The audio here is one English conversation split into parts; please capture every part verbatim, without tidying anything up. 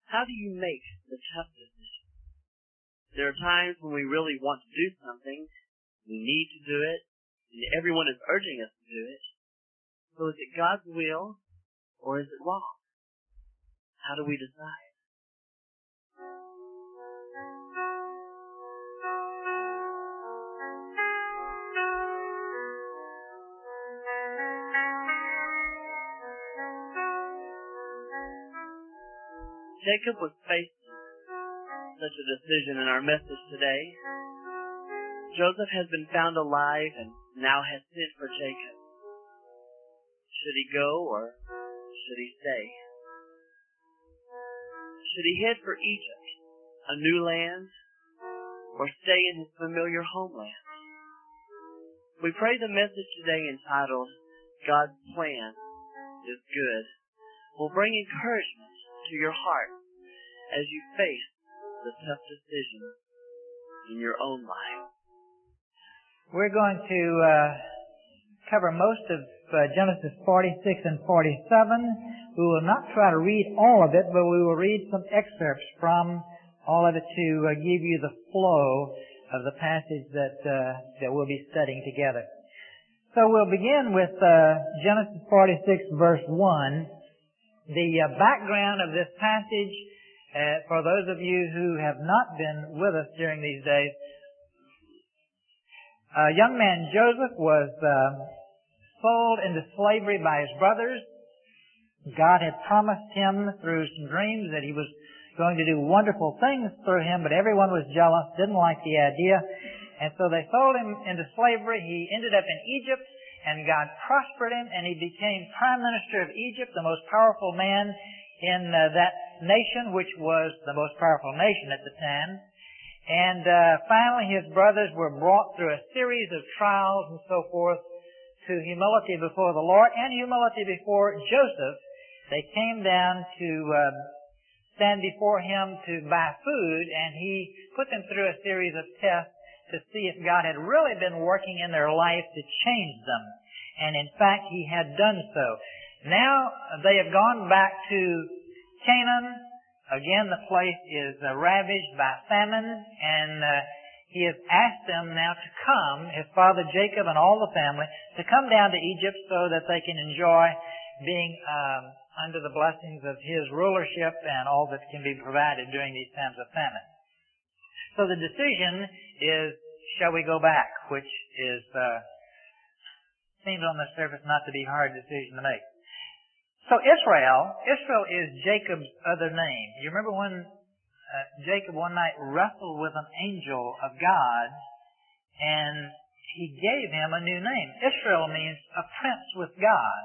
How do you make the tough decision? There are times when we really want to do something, we need to do it, and everyone is urging us to do it. So is it God's will, or is it wrong? How do we decide? Jacob was facing such a decision in our message today. Joseph has been found alive and now has sent for Jacob. Should he go or should he stay? Should he head for Egypt, a new land, or stay in his familiar homeland? We pray the message today entitled, God's Plan is Good, will bring encouragement to your heart as you face the tough decisions in your own life. We're going to uh, cover most of uh, Genesis forty-six and forty-seven. We will not try to read all of it, but we will read some excerpts from all of it to uh, give you the flow of the passage that uh, that we'll be studying together. So we'll begin with uh, Genesis forty-six, verse one. The uh, background of this passage, uh, for those of you who have not been with us during these days, a young man, Joseph, was uh, sold into slavery by his brothers. God had promised him through some dreams that he was going to do wonderful things through him, but everyone was jealous, didn't like the idea, and so they sold him into slavery. He ended up in Egypt, and God prospered him, and he became Prime Minister of Egypt, the most powerful man in uh, that nation, which was the most powerful nation at the time. And uh, finally his brothers were brought through a series of trials and so forth to humility before the Lord and humility before Joseph. They came down to uh, stand before him to buy food, and he put them through a series of tests to see if God had really been working in their life to change them. And in fact, He had done so. Now they have gone back to Canaan. Again, the place is uh, ravaged by famine, and uh, He has asked them now to come, his father Jacob and all the family, to come down to Egypt so that they can enjoy being um, under the blessings of His rulership and all that can be provided during these times of famine. So the decision is, shall we go back? Which is, uh, seems on the surface not to be a hard decision to make. So Israel, Israel is Jacob's other name. You remember when uh, Jacob one night wrestled with an angel of God, and he gave him a new name. Israel means a prince with God.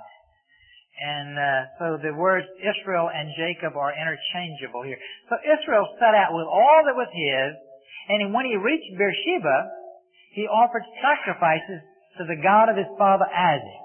And uh, so the words Israel and Jacob are interchangeable here. So Israel set out with all that was his, and when he reached Beersheba, he offered sacrifices to the God of his father Isaac.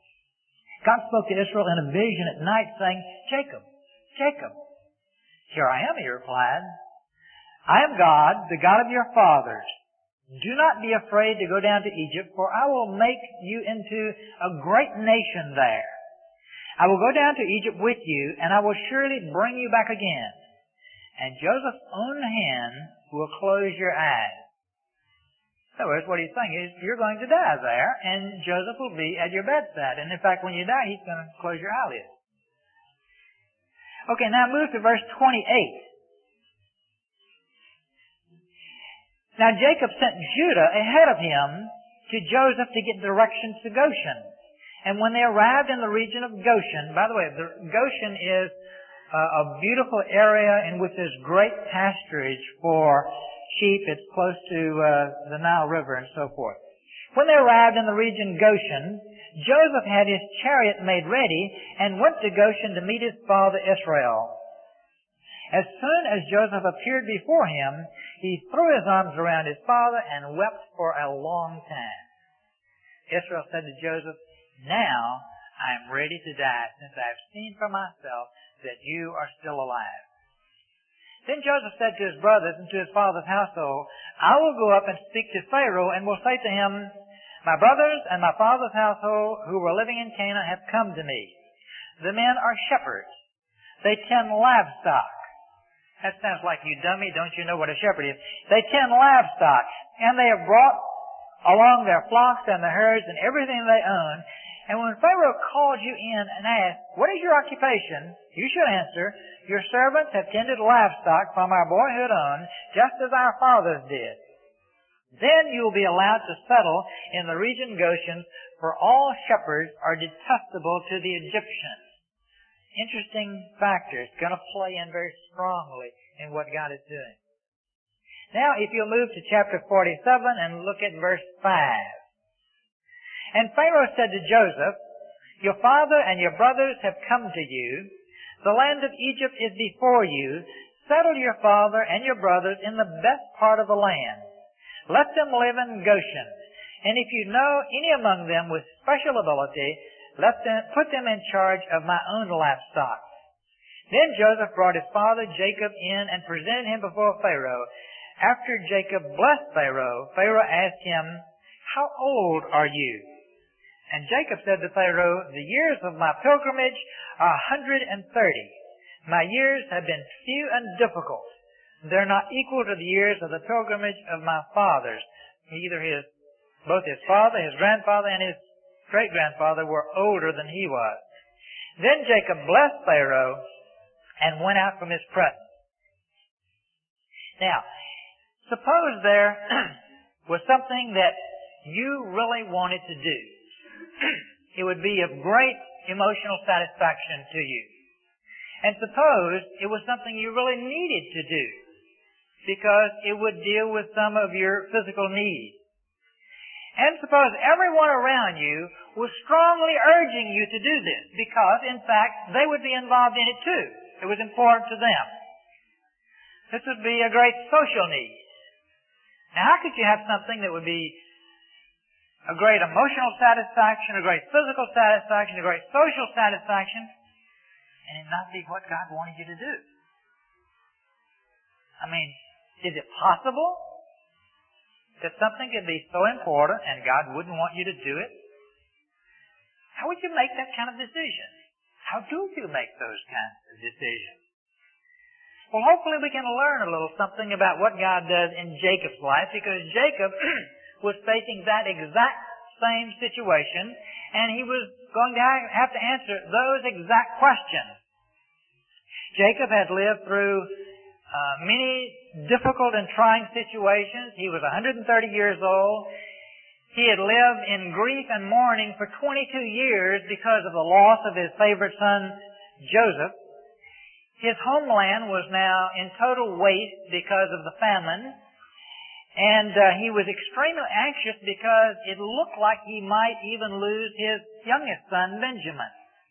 God spoke to Israel in a vision at night saying, Jacob, Jacob. Here I am, he replied. I am God, the God of your fathers. Do not be afraid to go down to Egypt, for I will make you into a great nation there. I will go down to Egypt with you, and I will surely bring you back again. And Joseph's own hand will close your eyes. So here's what he's saying is, you're going to die there, and Joseph will be at your bedside. And in fact, when you die, he's going to close your eyelids. Okay, now move to verse twenty-eight. Now Jacob sent Judah ahead of him to Joseph to get directions to Goshen. And when they arrived in the region of Goshen, by the way, the, Goshen is uh, a beautiful area in which there's great pasturage for sheep. It's close to uh, the Nile River and so forth. When they arrived in the region Goshen, Joseph had his chariot made ready and went to Goshen to meet his father Israel. As soon as Joseph appeared before him, he threw his arms around his father and wept for a long time. Israel said to Joseph, now I am ready to die, since I have seen for myself that you are still alive. Then Joseph said to his brothers and to his father's household, I will go up and speak to Pharaoh, and will say to him, my brothers and my father's household who were living in Canaan have come to me. The men are shepherds. They tend livestock. That sounds like, you dummy, don't you know what a shepherd is? They tend livestock, and they have brought along their flocks and their herds and everything they own. And when Pharaoh called you in and asked, what is your occupation? You should answer, your servants have tended livestock from our boyhood on, just as our fathers did. Then you will be allowed to settle in the region Goshen, for all shepherds are detestable to the Egyptians. Interesting factors, going to play in very strongly in what God is doing. Now, if you'll move to chapter forty-seven and look at verse five. And Pharaoh said to Joseph, your father and your brothers have come to you. The land of Egypt is before you. Settle your father and your brothers in the best part of the land. Let them live in Goshen. And if you know any among them with special ability, let them put them in charge of my own livestock. Then Joseph brought his father Jacob in and presented him before Pharaoh. After Jacob blessed Pharaoh, Pharaoh asked him, how old are you? And Jacob said to Pharaoh, the years of my pilgrimage are a hundred and thirty. My years have been few and difficult. They're not equal to the years of the pilgrimage of my fathers. Either his, both his father, his grandfather, and his great-grandfather were older than he was. Then Jacob blessed Pharaoh and went out from his presence. Now, suppose there was something that you really wanted to do. It would be of great emotional satisfaction to you. And suppose it was something you really needed to do, because it would deal with some of your physical needs. And suppose everyone around you was strongly urging you to do this, because, in fact, they would be involved in it too. It was important to them. This would be a great social need. Now, how could you have something that would be a great emotional satisfaction, a great physical satisfaction, a great social satisfaction, and it not be what God wanted you to do? I mean, is it possible that something could be so important and God wouldn't want you to do it? How would you make that kind of decision? How do you make those kinds of decisions? Well, hopefully we can learn a little something about what God does in Jacob's life, because Jacob was facing that exact same situation, and he was going to have to answer those exact questions. Jacob had lived through uh, many difficult and trying situations. He was one hundred thirty years old. He had lived in grief and mourning for twenty-two years because of the loss of his favorite son, Joseph. His homeland was now in total waste because of the famine. And uh, he was extremely anxious because it looked like he might even lose his youngest son, Benjamin.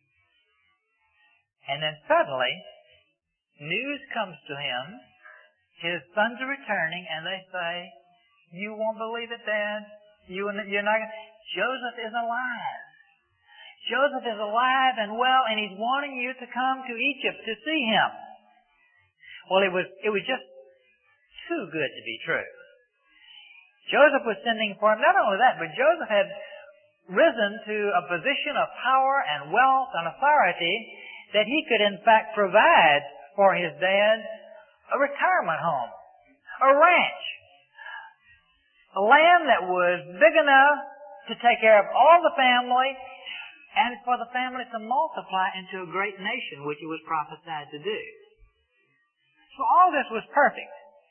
And then suddenly, news comes to him. His sons are returning, and they say, you won't believe it, Dad. You, you're not. Joseph is alive. Joseph is alive and well, and he's wanting you to come to Egypt to see him. Well, it was it was just too good to be true. Joseph was sending for him. Not only that, but Joseph had risen to a position of power and wealth and authority that he could in fact provide for his dad a retirement home, a ranch, a land that was big enough to take care of all the family and for the family to multiply into a great nation, which it was prophesied to do. So all this was perfect.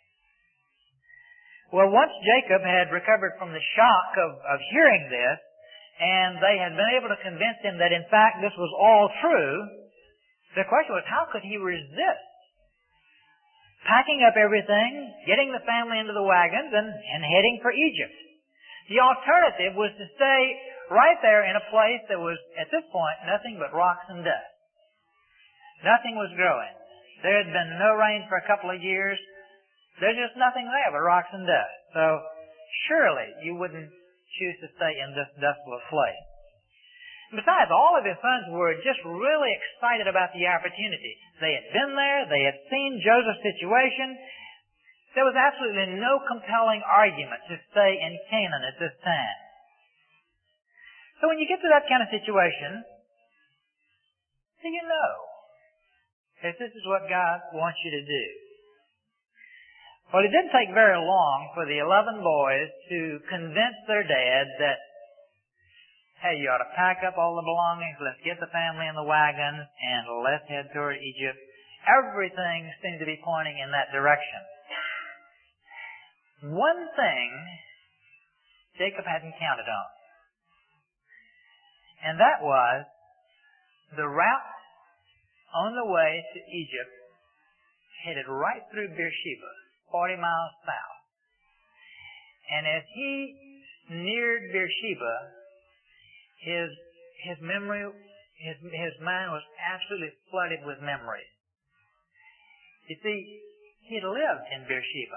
Well, once Jacob had recovered from the shock of, of hearing this, and they had been able to convince him that in fact this was all true, the question was, how could he resist packing up everything, getting the family into the wagons, and, and heading for Egypt? The alternative was to stay right there in a place that was, at this point, nothing but rocks and dust. Nothing was growing. There had been no rain for a couple of years. There's just nothing there but rocks and dust. So, surely you wouldn't choose to stay in this desolate place. Besides, all of his sons were just really excited about the opportunity. They had been there. They had seen Joseph's situation. There was absolutely no compelling argument to stay in Canaan at this time. So when you get to that kind of situation, do you know that this is what God wants you to do? Well, it didn't take very long for the eleven boys to convince their dad that, hey, you ought to pack up all the belongings, let's get the family in the wagon, and let's head toward Egypt. Everything seemed to be pointing in that direction. One thing Jacob hadn't counted on, and that was the route on the way to Egypt headed right through Beersheba, forty miles south. And as he neared Beersheba, his his memory, his his mind was absolutely flooded with memories. You see, he had lived in Beersheba.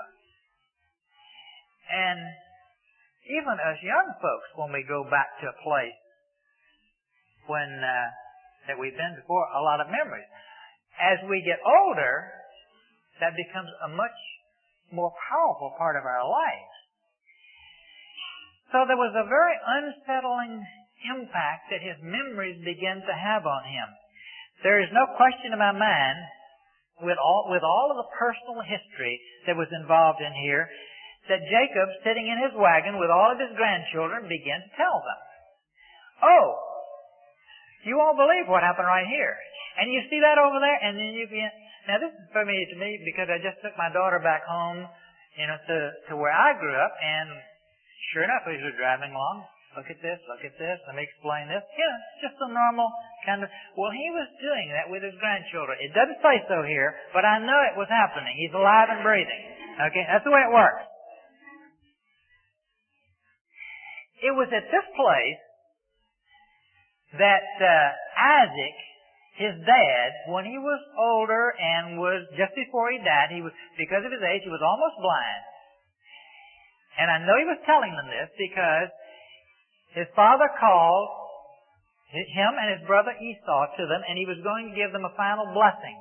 And even as young folks, when we go back to a place when uh, that we've been before, a lot of memories. As we get older, that becomes a much more powerful part of our lives. So there was a very unsettling impact that his memories began to have on him. There is no question in my mind, with all, with all of the personal history that was involved in here, that Jacob, sitting in his wagon with all of his grandchildren, began to tell them, oh, you all believe what happened right here. And you see that over there, and then you begin. Now this is familiar to me because I just took my daughter back home, you know, to, to where I grew up, and sure enough, as we were driving along, look at this, look at this, let me explain this. Yeah, it's just a normal kind of, well, he was doing that with his grandchildren. It doesn't say so here, but I know it was happening. He's alive and breathing. Okay, that's the way it works. It was at this place that uh, Isaac, his dad, when he was older and was just before he died, he was, because of his age, he was almost blind. And I know he was telling them this because his father called him and his brother Esau to them, and he was going to give them a final blessing.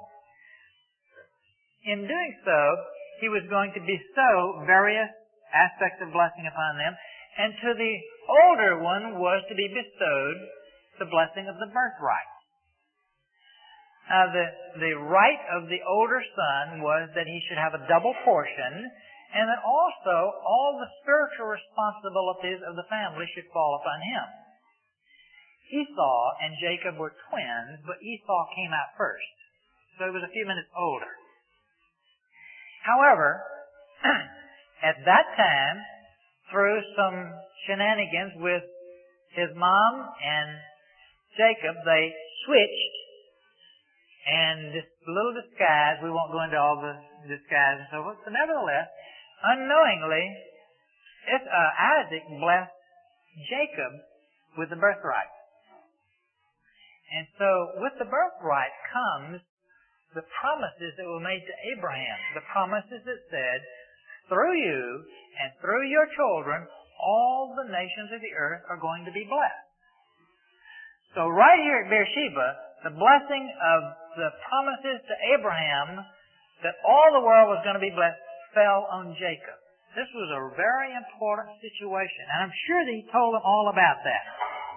In doing so, he was going to bestow various aspects of blessing upon them, and to the older one was to be bestowed the blessing of the birthright. Now, the, the right of the older son was that he should have a double portion, and that also all the spiritual responsibilities of the family should fall upon him. Esau and Jacob were twins, but Esau came out first. So he was a few minutes older. However, at that time, through some shenanigans with his mom and Jacob, they switched. And this little disguise, we won't go into all the disguise and so forth, but nevertheless, unknowingly, it, uh, Isaac blessed Jacob with the birthright. And so with the birthright comes the promises that were made to Abraham. The promises that said, through you and through your children, all the nations of the earth are going to be blessed. So right here at Beersheba, the blessing of the promises to Abraham that all the world was going to be blessed fell on Jacob. This was a very important situation, and I'm sure that he told them all about that.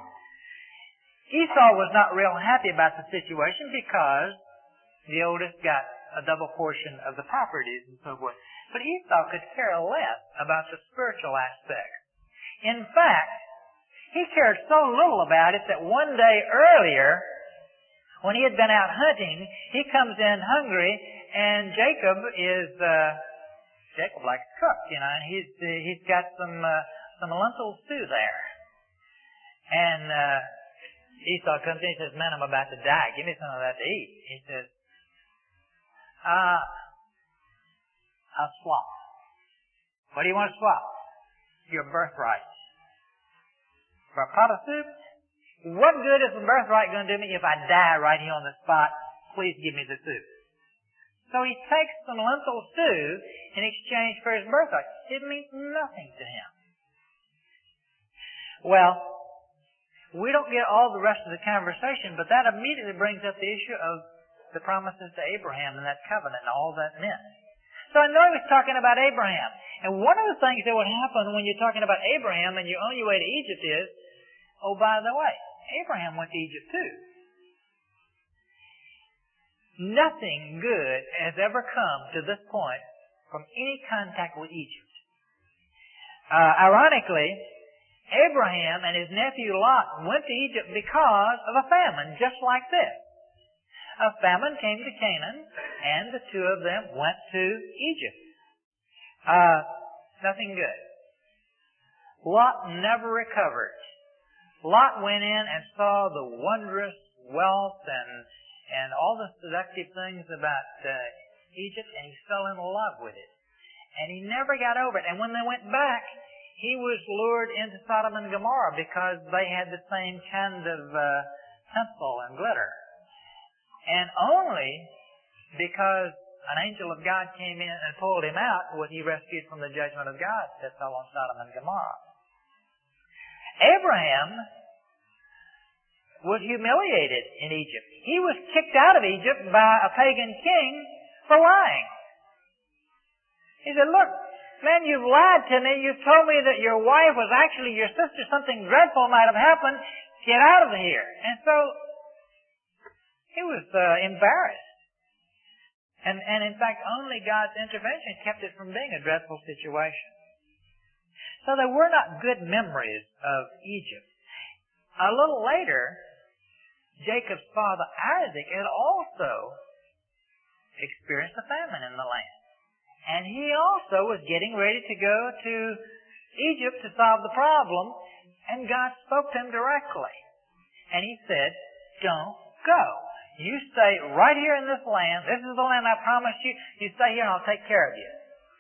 Esau was not real happy about the situation because the oldest got a double portion of the properties and so forth. But Esau could care less about the spiritual aspect. In fact, he cared so little about it that one day earlier, when he had been out hunting, he comes in hungry, and Jacob is, uh, Jacob likes to cook, you know, and he's, uh, he's got some, uh, some lentil stew there. And, uh, Esau comes in and says, man, I'm about to die. Give me some of that to eat. He says, uh, I'll swap. What do you want to swap? Your birthright. For a pot of soup? What good is the birthright going to do me if I die right here on the spot? Please give me the soup. So he takes some lentil stew in exchange for his birthright. It means nothing to him. Well, we don't get all the rest of the conversation, but that immediately brings up the issue of the promises to Abraham and that covenant and all that meant. So I know he was talking about Abraham. And one of the things that would happen when you're talking about Abraham and you're on your way to Egypt is, oh, by the way, Abraham went to Egypt too. Nothing good has ever come to this point from any contact with Egypt. Uh, ironically, Abraham and his nephew Lot went to Egypt because of a famine just like this. A famine came to Canaan, and the two of them went to Egypt. Uh, nothing good. Lot never recovered. Lot went in and saw the wondrous wealth and and all the seductive things about uh, Egypt, and he fell in love with it. And he never got over it. And when they went back, he was lured into Sodom and Gomorrah because they had the same kind of uh, tinsel and glitter. And only because an angel of God came in and pulled him out was he rescued from the judgment of God that fell on Sodom and Gomorrah. Abraham was humiliated in Egypt. He was kicked out of Egypt by a pagan king for lying. He said, look, man, you've lied to me. You've told me that your wife was actually your sister. Something dreadful might have happened. Get out of here. And so he was uh, embarrassed. And, and in fact, only God's intervention kept it from being a dreadful situation. So there were not good memories of Egypt. A little later, Jacob's father Isaac had also experienced a famine in the land. And he also was getting ready to go to Egypt to solve the problem, and God spoke to him directly. And he said, don't go. You stay right here in this land. This is the land I promised you. You stay here and I'll take care of you.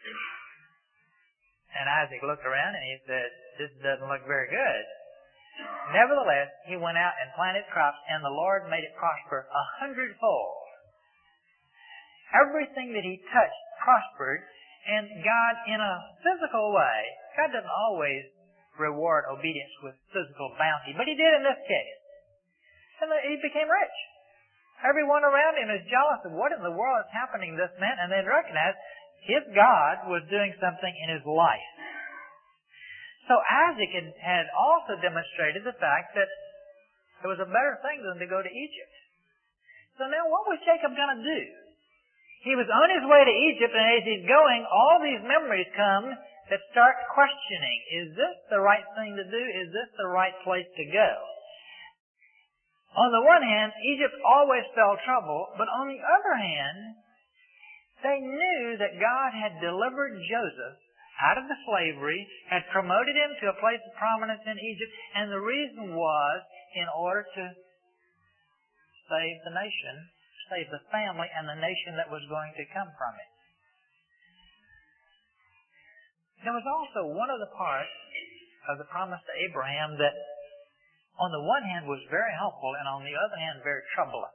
And Isaac looked around and he said, this doesn't look very good. Nevertheless, he went out and planted crops, and the Lord made it prosper a hundredfold. Everything that he touched prospered, and God, in a physical way, God doesn't always reward obedience with physical bounty, but he did in this case. And he became rich. Everyone around him is jealous of what in the world is happening to this man, and they recognize his God was doing something in his life. So Isaac had, had also demonstrated the fact that there was a better thing than to go to Egypt. So now what was Jacob going to do? He was on his way to Egypt, and as he's going, all these memories come that start questioning, is this the right thing to do? Is this the right place to go? On the one hand, Egypt always spelled trouble, but on the other hand, they knew that God had delivered Joseph out of the slavery, had promoted him to a place of prominence in Egypt, and the reason was in order to save the nation, save the family and the nation that was going to come from it. There was also one of the parts of the promise to Abraham that on the one hand was very helpful and on the other hand very troubling.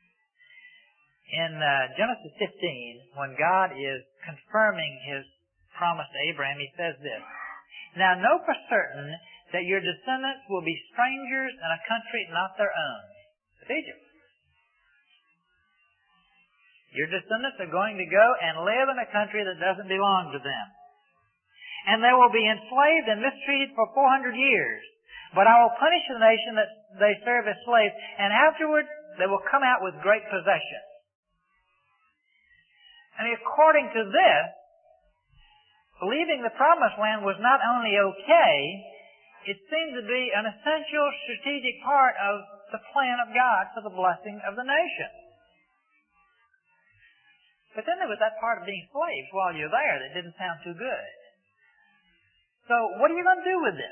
In uh, Genesis fifteen, when God is confirming His promise to Abraham, He says this, now know for certain that your descendants will be strangers in a country not their own. It's Egypt. Your descendants are going to go and live in a country that doesn't belong to them. And they will be enslaved and mistreated for four hundred years. But I will punish the nation that they serve as slaves, and afterward they will come out with great possessions. And according to this, leaving the promised land was not only okay, it seemed to be an essential strategic part of the plan of God for the blessing of the nation. But then there was that part of being slaves while you're there that didn't sound too good. So what are you going to do with this?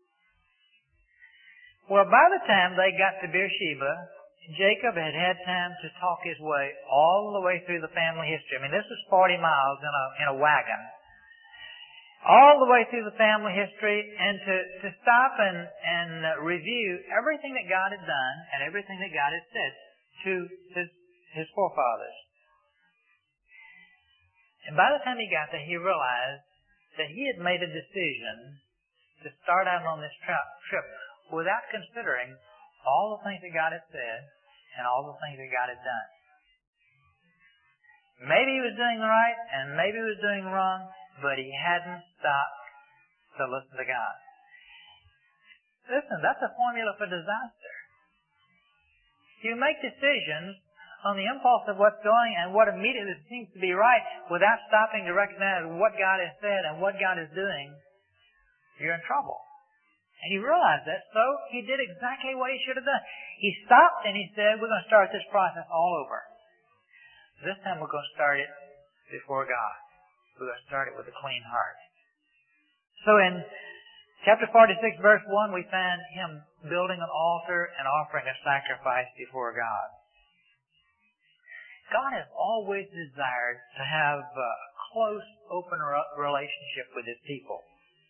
Well, by the time they got to Beersheba, Jacob had had time to talk his way all the way through the family history. I mean, this was forty miles in a, in a wagon. All the way through the family history, and to, to stop and, and review everything that God had done and everything that God had said to his, his forefathers. And by the time he got there, he realized that he had made a decision to start out on this trip, trip without considering all the things that God had said and all the things that God had done. Maybe he was doing right and maybe he was doing wrong, but he hadn't stopped to listen to God. Listen, that's a formula for disaster. You make decisions on the impulse of what's going and what immediately seems to be right without stopping to recognize what God has said and what God is doing, you're in trouble. And he realized that, so he did exactly what he should have done. He stopped and he said, we're going to start this process all over. This time we're going to start it before God. We're going to start it with a clean heart. So in chapter forty-six, verse one, we find him building an altar and offering a sacrifice before God. God has always desired to have a close, open relationship with his people.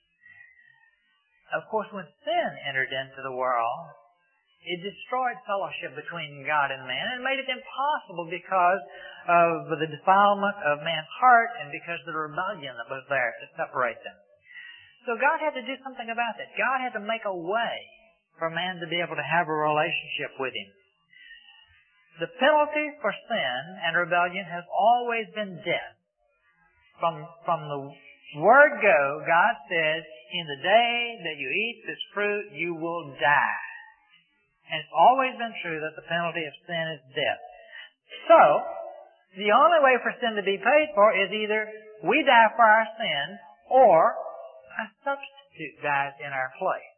Of course, when sin entered into the world, it destroyed fellowship between God and man and made it impossible because of the defilement of man's heart and because of the rebellion that was there to separate them. So God had to do something about that. God had to make a way for man to be able to have a relationship with him. The penalty for sin and rebellion has always been death. From, from the word go, God said, in the day that you eat this fruit, you will die. And it's always been true that the penalty of sin is death. So, the only way for sin to be paid for is either we die for our sin or a substitute dies in our place.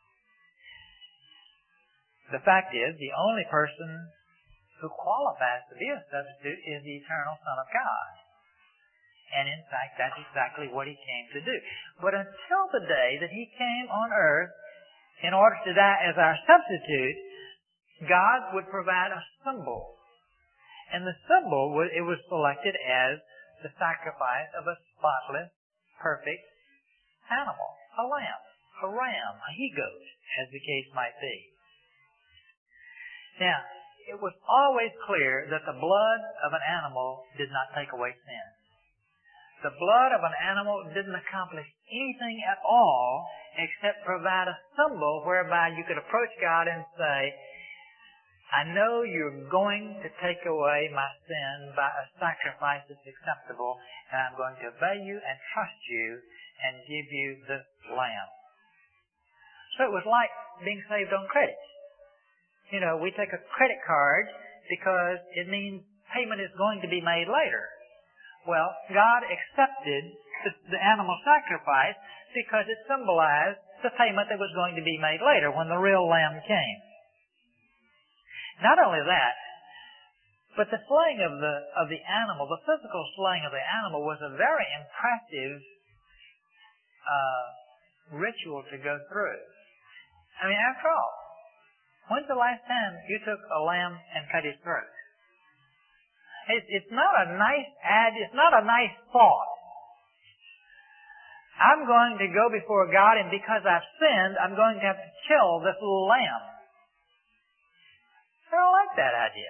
The fact is, the only person who qualifies to be a substitute is the eternal Son of God. And in fact, that's exactly what he came to do. But until the day that he came on earth in order to die as our substitute, God would provide a symbol. And the symbol, it was selected as the sacrifice of a spotless, perfect animal. A lamb, a ram, a he-goat, as the case might be. Now, it was always clear that the blood of an animal did not take away sin. The blood of an animal didn't accomplish anything at all except provide a symbol whereby you could approach God and say, I know you're going to take away my sin by a sacrifice that's acceptable, and I'm going to obey you and trust you and give you this lamb. So it was like being saved on credit. You know, we take a credit card because it means payment is going to be made later. Well, God accepted the animal sacrifice because it symbolized the payment that was going to be made later when the real lamb came. Not only that, but the slaying of the of the animal, the physical slaying of the animal, was a very impressive uh, ritual to go through. I mean, after all, when's the last time you took a lamb and cut his throat? It's not a nice ad, it's not a nice thought. I'm going to go before God, and because I've sinned, I'm going to have to kill this little lamb. I don't like that idea.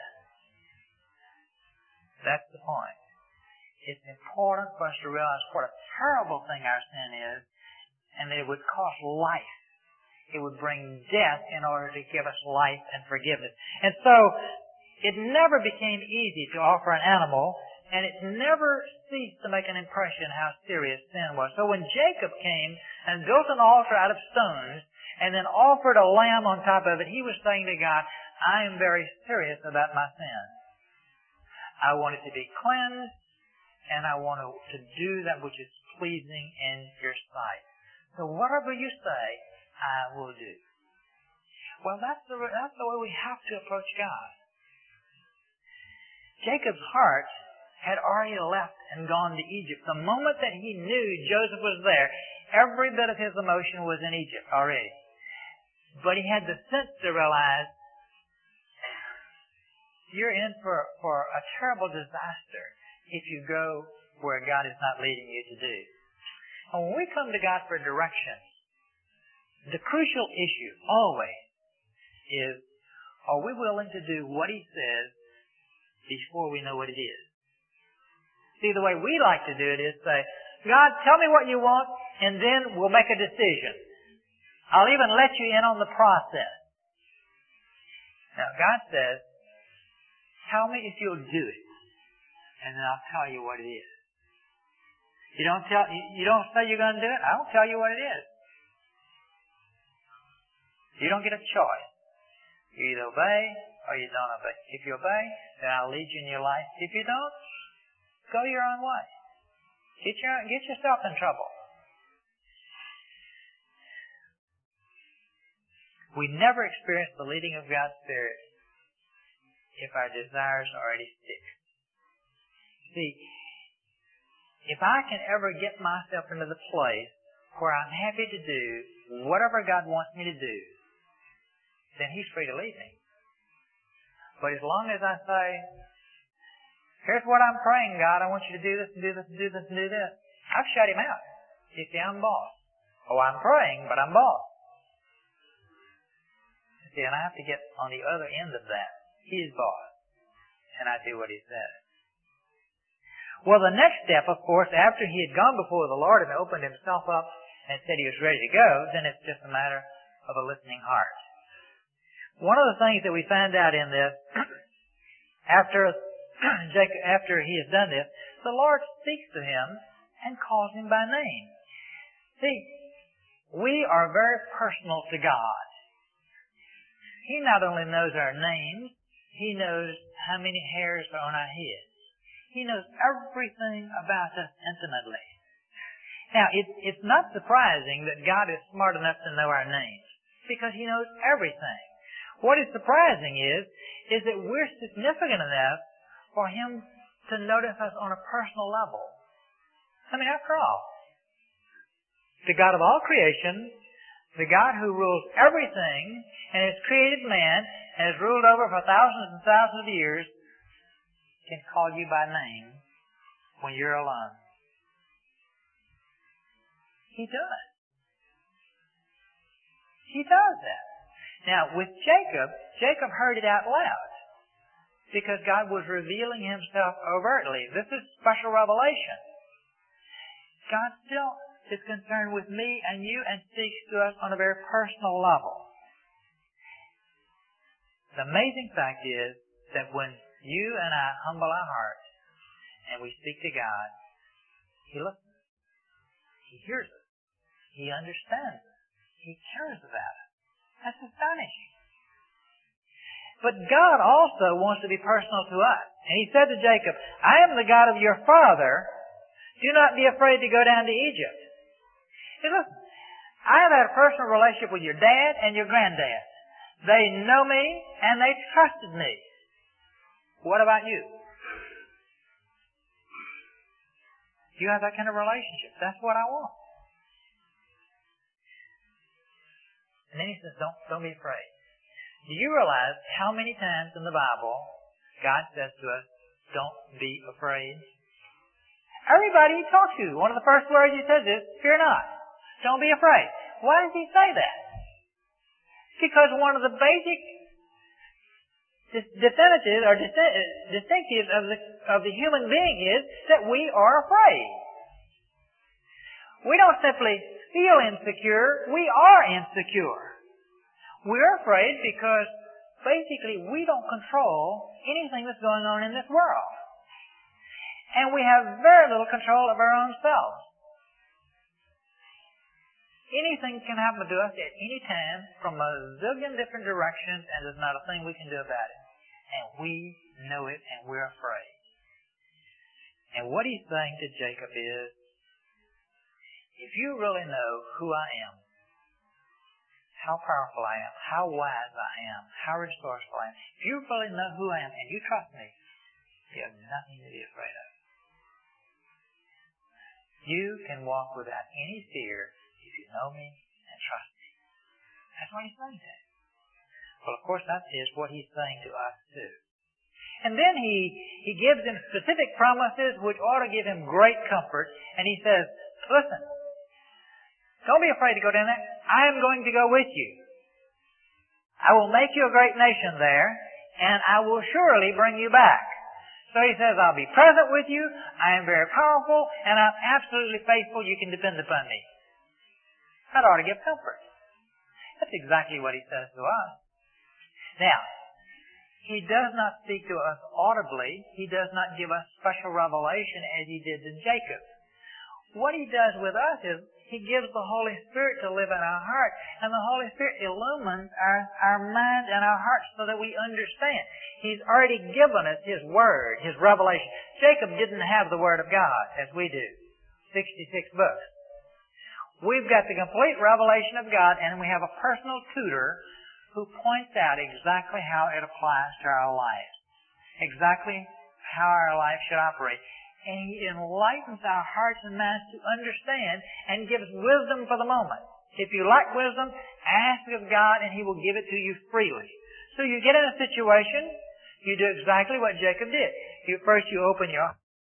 That's the point. It's important for us to realize what a terrible thing our sin is, and that it would cost life. It would bring death in order to give us life and forgiveness. And so, it never became easy to offer an animal, and it never ceased to make an impression how serious sin was. So when Jacob came and built an altar out of stones, and then offered a lamb on top of it, he was saying to God, I am very serious about my sin. I want it to be cleansed, and I want to do that which is pleasing in your sight. So whatever you say, I will do. Well, that's the, that's the way we have to approach God. Jacob's heart had already left and gone to Egypt. The moment that he knew Joseph was there, every bit of his emotion was in Egypt already. But he had the sense to realize, you're in for, for a terrible disaster if you go where God is not leading you to do. And when we come to God for direction, the crucial issue always is, are we willing to do what he says before we know what it is? See, the way we like to do it is say, God, tell me what you want, and then we'll make a decision. I'll even let you in on the process. Now, God says, tell me if you'll do it, and then I'll tell you what it is. You don't tell, you don't say you're going to do it, I'll tell you what it is. You don't get a choice. You either obey or you don't obey. If you obey, then I'll lead you in your life. If you don't, go your own way. Get, your, get yourself in trouble. We never experience the leading of God's Spirit if our desires are already fixed. See, if I can ever get myself into the place where I'm happy to do whatever God wants me to do, then He's free to lead me. But as long as I say, here's what I'm praying, God, I want you to do this and do this and do this and do this, I've shut Him out. You see, I'm boss. Oh, I'm praying, but I'm boss. See, and I have to get on the other end of that. He's boss. And I do what He says. Well, the next step, of course, after he had gone before the Lord and opened himself up and said he was ready to go, then it's just a matter of a listening heart. One of the things that we find out in this, after Jacob, after he has done this, the Lord speaks to him and calls him by name. See, we are very personal to God. He not only knows our names, He knows how many hairs are on our head. He knows everything about us intimately. Now, it, it's not surprising that God is smart enough to know our names, because He knows everything. What is surprising is, is that we're significant enough for Him to notice us on a personal level. I mean, after all, the God of all creation, the God who rules everything and has created man and has ruled over for thousands and thousands of years, can call you by name when you're alone. He does. He does that. Now, with Jacob, Jacob heard it out loud because God was revealing Himself overtly. This is special revelation. God still is concerned with me and you and speaks to us on a very personal level. The amazing fact is that when you and I humble our hearts and we speak to God, He listens. He hears us. He understands us. He cares about us. That's astonishing. But God also wants to be personal to us. And He said to Jacob, I am the God of your father. Do not be afraid to go down to Egypt. Hey, listen, I have had a personal relationship with your dad and your granddad. They know me and they trusted me. What about you? You have that kind of relationship. That's what I want. And then He says, don't, don't be afraid. Do you realize how many times in the Bible God says to us, don't be afraid? Everybody He talks to, one of the first words He says is, fear not. Don't be afraid. Why does He say that? Because one of the basic definitive or distinctives of the, of the human being is that we are afraid. We don't simply feel insecure, we are insecure. We're afraid because basically we don't control anything that's going on in this world. And we have very little control of our own selves. Anything can happen to us at any time from a zillion different directions, and there's not a thing we can do about it. And we know it, and we're afraid. And what He's saying to Jacob is, if you really know who I am, how powerful I am, how wise I am, how resourceful I am, if you really know who I am and you trust me, you have nothing to be afraid of. You can walk without any fear if you know me and trust me. That's what He's saying to him. Well, of course, that is what He's saying to us, too. And then He, he gives him specific promises which ought to give him great comfort. And He says, listen, don't be afraid to go down there. I am going to go with you. I will make you a great nation there, and I will surely bring you back. So He says, I'll be present with you, I am very powerful, and I'm absolutely faithful. You can depend upon me. That ought to give comfort. That's exactly what He says to us. Now, He does not speak to us audibly. He does not give us special revelation as He did to Jacob. what He does with us is He gives the Holy Spirit to live in our heart, and the Holy Spirit illumines our, our mind and our hearts so that we understand. He's already given us His Word, His revelation. Jacob didn't have the Word of God as we do. sixty-six books. We've got the complete revelation of God, and we have a personal tutor who points out exactly how it applies to our life, exactly how our life should operate. And He enlightens our hearts and minds to understand and gives wisdom for the moment. If you lack wisdom, ask of God and He will give it to you freely. So you get in a situation, you do exactly what Jacob did. You first you open your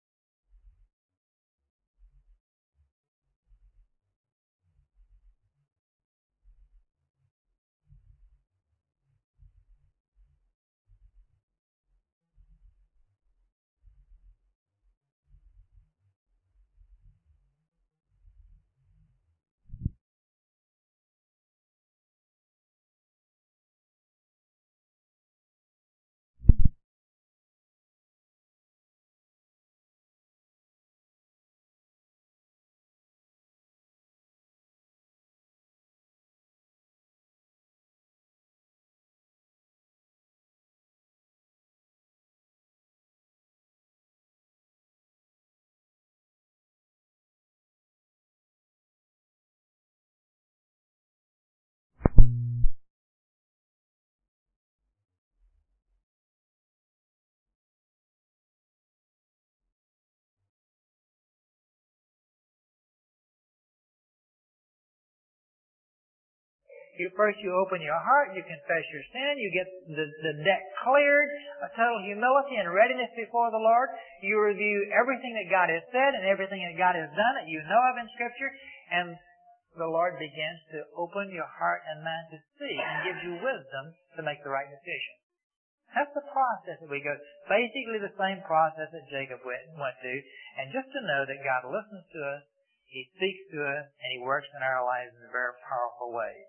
You first you open your heart, you confess your sin, you get the, the debt cleared, a total humility and readiness before the Lord. You review everything that God has said and everything that God has done that you know of in Scripture, and the Lord begins to open your heart and mind to see and gives you wisdom to make the right decision. That's the process that we go through. Basically the same process that Jacob went, went through, and just to know that God listens to us, He speaks to us, and He works in our lives in very powerful ways.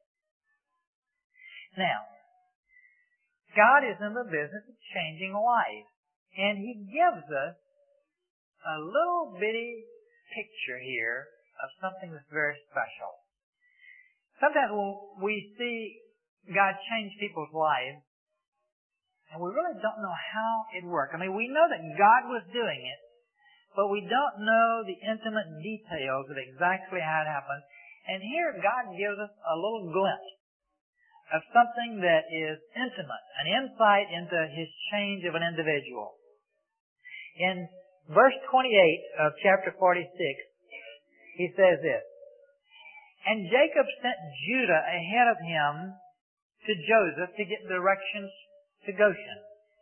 Now, God is in the business of changing life, and He gives us a little bitty picture here of something that's very special. Sometimes when we see God change people's lives, and we really don't know how it worked. I mean, we know that God was doing it, but we don't know the intimate details of exactly how it happened. And here God gives us a little glimpse of something that is intimate, an insight into His change of an individual. In verse twenty-eight of chapter forty-six, He says this, "And Jacob sent Judah ahead of him to Joseph to get directions to Goshen."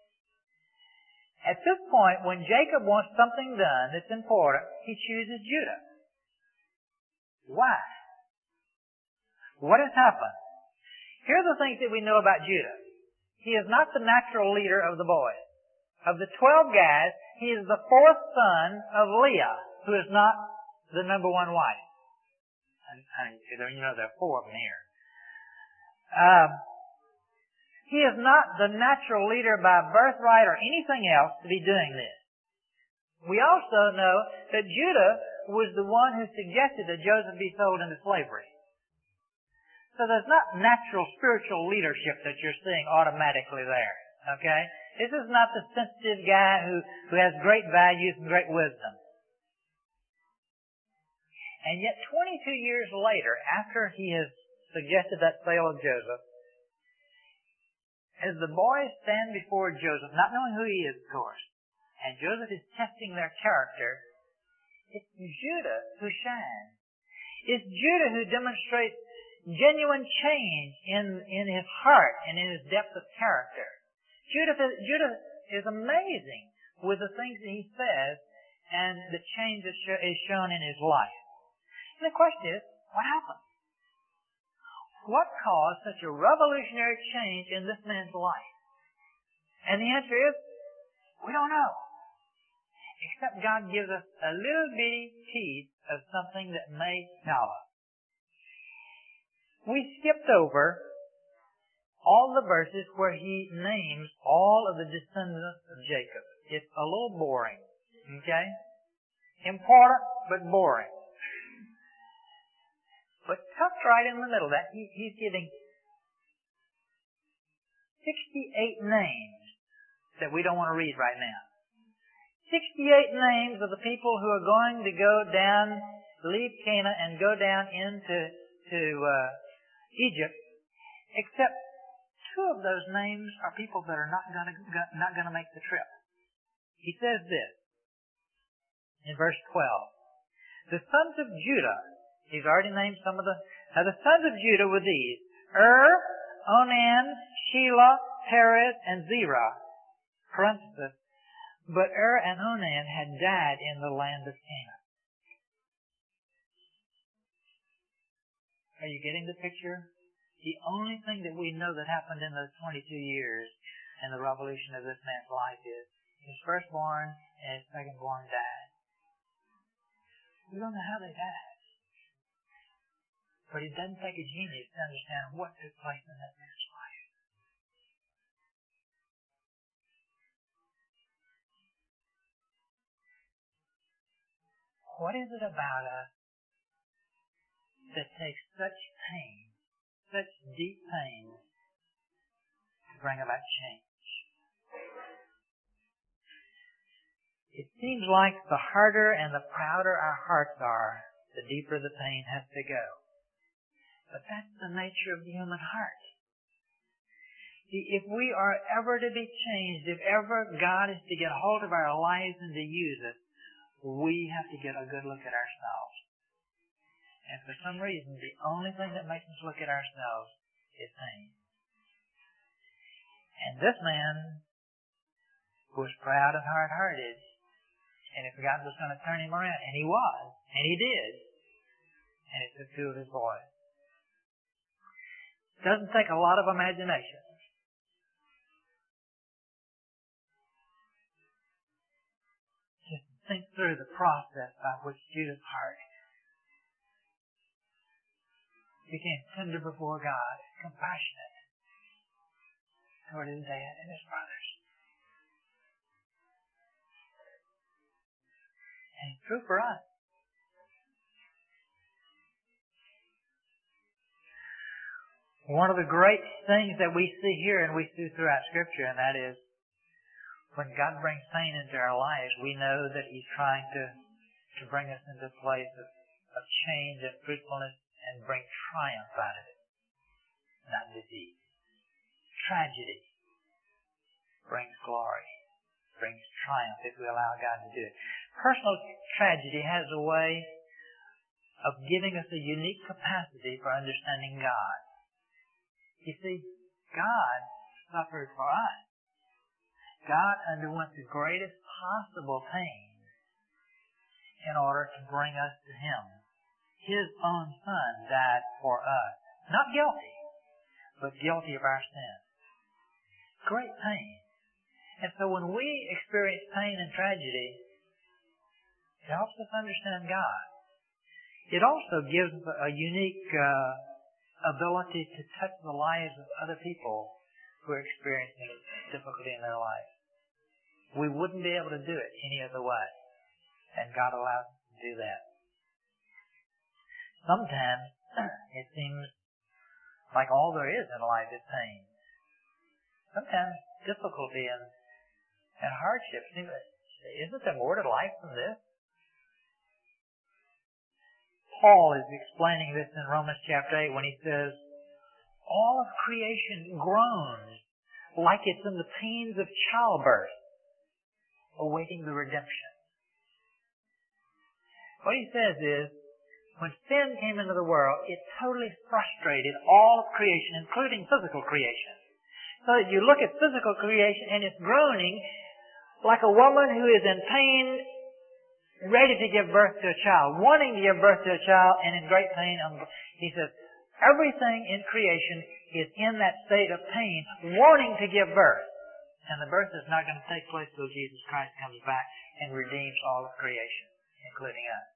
At this point, when Jacob wants something done that's important, he chooses Judah. Why? What has happened? Here are the things that we know about Judah. He is not the natural leader of the boys. Of the twelve guys, he is the fourth son of Leah, who is not the number one wife. You know, there are four of them here. Um, he is not the natural leader by birthright or anything else to be doing this. We also know that Judah was the one who suggested that Joseph be sold into slavery. So there's not natural spiritual leadership that you're seeing automatically there. Okay? This is not the sensitive guy who, who has great values and great wisdom. And yet twenty-two years later, after he has suggested that sale of Joseph, as the boys stand before Joseph, not knowing who he is, of course, and Joseph is testing their character, it's Judah who shines. It's Judah who demonstrates genuine change in, in his heart and in his depth of character. Judah, Judah is amazing with the things that he says and the change that is shown in his life. And the question is, what happened? What caused such a revolutionary change in this man's life? And the answer is, we don't know. Except God gives us a little bitty piece of something that may tell us. We skipped over all the verses where he names all of the descendants of Jacob. It's a little boring. Okay? Important, but boring. But tucked right in the middle of that, he, he's giving sixty-eight names that we don't want to read right now. sixty-eight names of the people who are going to go down, leave Canaan and go down into to uh, Egypt, except two of those names are people that are not going to not going to make the trip. He says this in verse twelve. The sons of Judah, he's already named some of the, now the sons of Judah were these: Er, Onan, Shelah, Perez, and Zerah. Parenthesis. But Er and Onan had died in the land of Canaan. Are you getting the picture? The only thing that we know that happened in those twenty-two years in the revolution of this man's life is his firstborn and his secondborn died. We don't know how they died. But it doesn't take a genius to understand what took place in that man's life. What is it about us that takes such pain, such deep pain, to bring about change? It seems like the harder and the prouder our hearts are, the deeper the pain has to go. But that's the nature of the human heart. See, if we are ever to be changed, if ever God is to get hold of our lives and to use us, we have to get a good look at ourselves. And for some reason, the only thing that makes us look at ourselves is pain. And this man was proud and hard-hearted, and if God was going to turn him around, and he was, and he did, and it took two of his boys. It doesn't take a lot of imagination. Just think through the process by which Judah's heart became tender before God, compassionate toward his dad and his brothers. And it's true for us. One of the great things that we see here and we see throughout Scripture, and that is when God brings pain into our lives, we know that He's trying to, to bring us into a place of, of change and fruitfulness and bring triumph out of it, not disease. Tragedy brings glory, brings triumph if we allow God to do it. Personal tragedy has a way of giving us a unique capacity for understanding God. You see, God suffered for us. God underwent the greatest possible pain in order to bring us to Him. His own Son died for us. Not guilty, but guilty of our sin. Great pain. And so when we experience pain and tragedy, it helps us understand God. It also gives a unique uh, ability to touch the lives of other people who are experiencing difficulty in their life. We wouldn't be able to do it any other way. And God allows us to do that. Sometimes it seems like all there is in life is pain. Sometimes difficulty and, and hardship. Isn't there more to life than this? Paul is explaining this in Romans chapter eight when he says, all of creation groans like it's in the pains of childbirth, awaiting the redemption. What he says is, when sin came into the world, it totally frustrated all of creation, including physical creation. So that you look at physical creation and it's groaning like a woman who is in pain, ready to give birth to a child, wanting to give birth to a child, and in great pain. He says, everything in creation is in that state of pain, wanting to give birth. And the birth is not going to take place till Jesus Christ comes back and redeems all of creation, including us.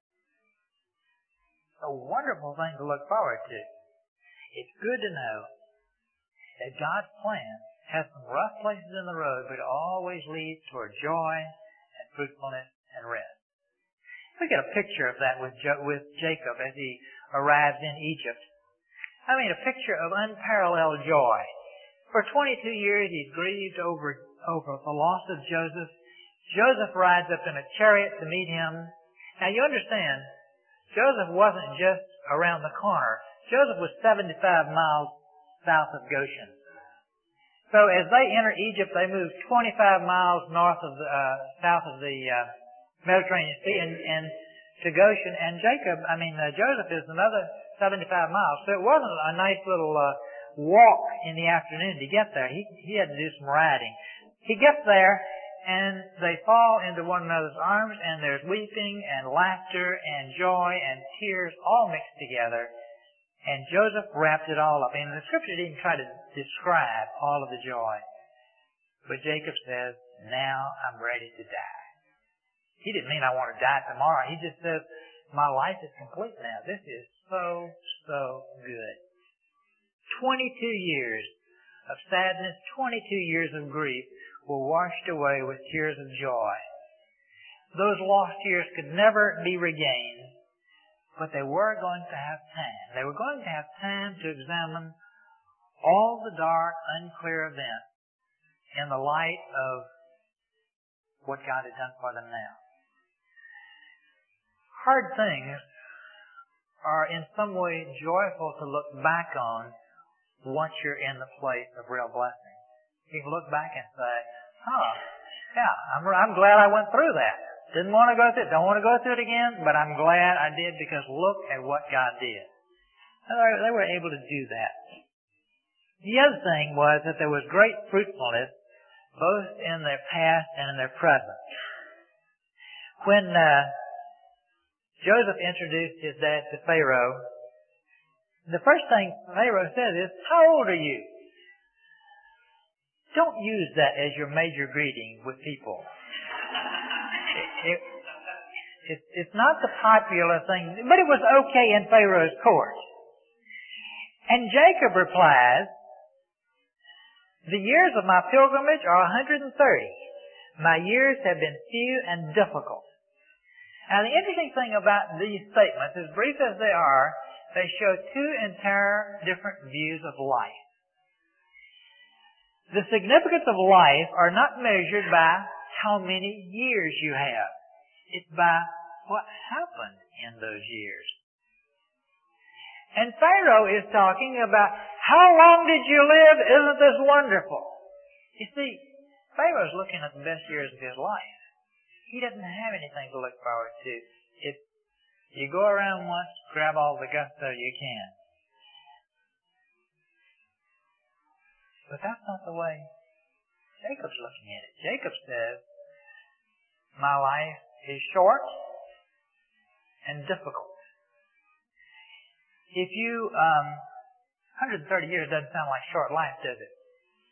A wonderful thing to look forward to. It's good to know that God's plan has some rough places in the road, but it always leads toward joy and fruitfulness and rest. We look at a picture of that with jo- with Jacob as he arrives in Egypt. I mean, a picture of unparalleled joy. For twenty-two years, he's grieved over over the loss of Joseph. Joseph rides up in a chariot to meet him. Now, you understand, Joseph wasn't just around the corner. Joseph was seventy-five miles south of Goshen. So as they enter Egypt, they move twenty-five miles north of the, uh, south of the uh, Mediterranean Sea and, and to Goshen. And Jacob, I mean, uh, Joseph is another seventy-five miles. So it wasn't a nice little uh, walk in the afternoon to get there. He, he had to do some riding. He gets there, and they fall into one another's arms, and there's weeping and laughter and joy and tears all mixed together. And Joseph wrapped it all up. And the scripture didn't try to describe all of the joy. But Jacob says, now I'm ready to die. He didn't mean I want to die tomorrow. He just says, my life is complete now. This is so, so good. twenty-two years of sadness, twenty-two years of grief were washed away with tears of joy. Those lost years could never be regained. But they were going to have time. They were going to have time to examine all the dark, unclear events in the light of what God had done for them now. Hard things are in some way joyful to look back on once you're in the place of real blessing. You can look back and say, huh, yeah, I'm, I'm glad I went through that. Didn't want to go through it. Don't want to go through it again, but I'm glad I did because look at what God did. They were able to do that. The other thing was that there was great fruitfulness both in their past and in their present. When uh, Joseph introduced his dad to Pharaoh, the first thing Pharaoh said is, how old are you? Don't use that as your major greeting with people. It, it, it's not the popular thing, but it was okay in Pharaoh's court. And Jacob replies, the years of my pilgrimage are one hundred thirty. My years have been few and difficult. Now the interesting thing about these statements, as brief as they are, they show two entire different views of life. The significance of life are not measured by how many years you have. It's by what happened in those years. And Pharaoh is talking about, how long did you live? Isn't this wonderful? You see, Pharaoh's looking at the best years of his life. He doesn't have anything to look forward to. If you go around once, grab all the gusto you can. But that's not the way Jacob's looking at it. Jacob says, my life is short and difficult. If you, um, one hundred thirty years doesn't sound like short life, does it?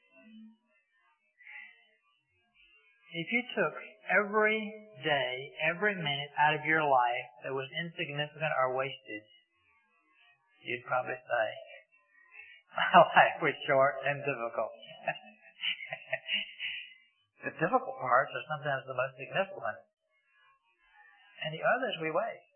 If you took every day, every minute out of your life that was insignificant or wasted, you'd probably say, my life was short and difficult. The difficult parts are sometimes the most significant. And the others we waste.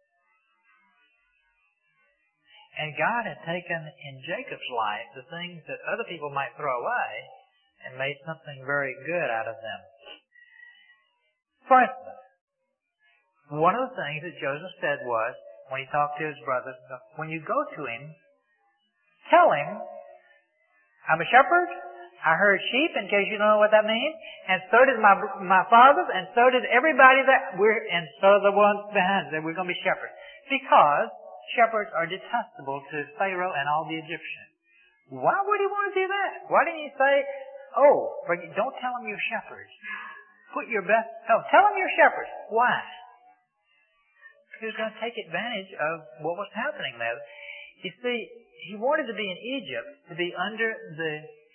And God had taken in Jacob's life the things that other people might throw away and made something very good out of them. For instance, one of the things that Joseph said was, when he talked to his brothers, when you go to him, tell him, I'm a shepherd, I herd sheep, in case you don't know what that means, and so did my my fathers, and so did everybody that we're, and so the ones behind that we're going to be shepherds. Because shepherds are detestable to Pharaoh and all the Egyptians. Why would he want to do that? Why didn't he say, oh, don't tell them you're shepherds. Put your best, oh, tell them you're shepherds. Why? He was going to take advantage of what was happening there. You see, he wanted to be in Egypt, to be under the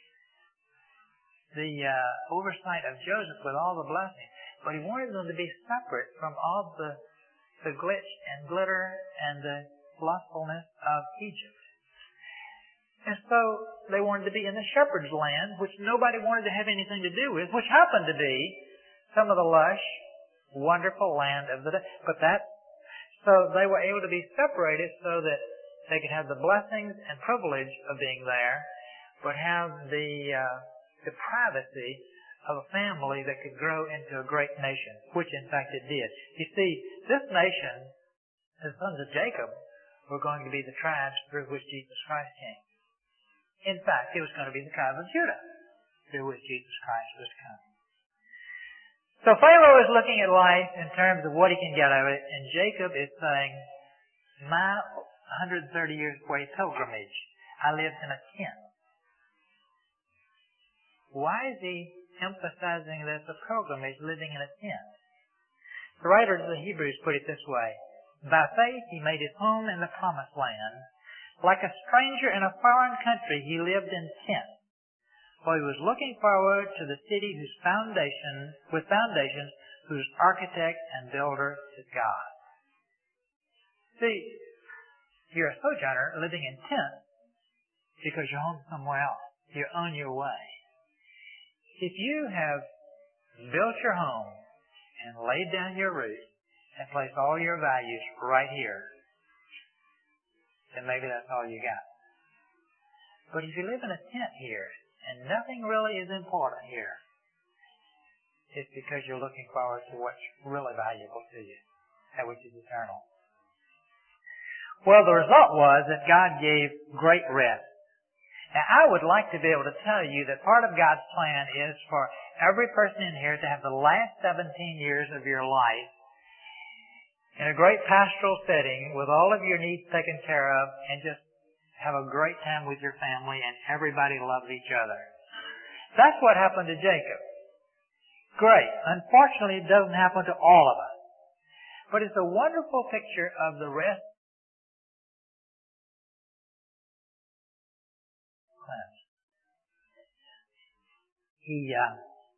the uh, oversight of Joseph with all the blessings, but he wanted them to be separate from all the the glitch and glitter and the lustfulness of Egypt. And so they wanted to be in the shepherd's land, which nobody wanted to have anything to do with, which happened to be some of the lush, wonderful land of the day. But that So they were able to be separated so that they could have the blessings and privilege of being there, but have the uh, the privacy of a family that could grow into a great nation, which in fact it did. You see, this nation, the sons of Jacob, were going to be the tribes through which Jesus Christ came. In fact, it was going to be the tribe of Judah through which Jesus Christ was coming. So Pharaoh is looking at life in terms of what he can get out of it, and Jacob is saying, my one hundred thirty years away pilgrimage, I lived in a tent. Why is he emphasizing this, a pilgrimage, living in a tent? The writer of the Hebrews put it this way, by faith he made his home in the promised land. Like a stranger in a foreign country, he lived in tents. For he was looking forward to the city whose foundation, with foundations, whose architect and builder is God. See, you're a sojourner living in tents because you're home somewhere else. You're on your way. If you have built your home and laid down your roots and placed all your values right here, then maybe that's all you got. But if you live in a tent here, and nothing really is important here, it's because you're looking forward to what's really valuable to you, that which is eternal. Well, the result was that God gave great rest. Now, I would like to be able to tell you that part of God's plan is for every person in here to have the last seventeen years of your life in a great pastoral setting with all of your needs taken care of and just have a great time with your family and everybody loves each other. That's what happened to Jacob. Great. Unfortunately, it doesn't happen to all of us. But it's a wonderful picture of the rest. He, uh,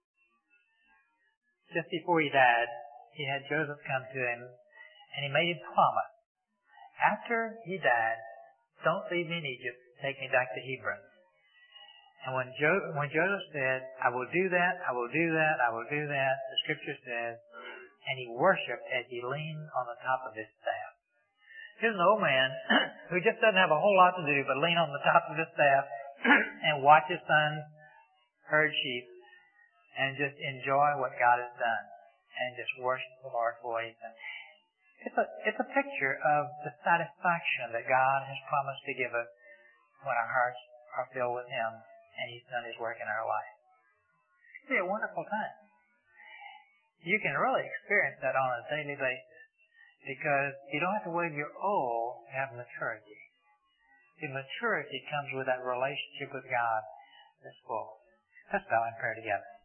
just before he died, he had Joseph come to him and he made him promise. After he died, don't leave me in Egypt. Take me back to Hebron. And when, jo- when Joseph said, I will do that, I will do that, I will do that, the scripture says, and he worshipped as he leaned on the top of his staff. Here's an old man who just doesn't have a whole lot to do but lean on the top of his staff and watch his sons herd sheep and just enjoy what God has done and just worship the Lord for what he's done. It's a, it's a picture of the satisfaction that God has promised to give us when our hearts are filled with him and he's done his work in our life. It's a wonderful time. You can really experience that on a daily basis because you don't have to wait your old to have maturity. The maturity comes with that relationship with God that's full. Let's bow in prayer together.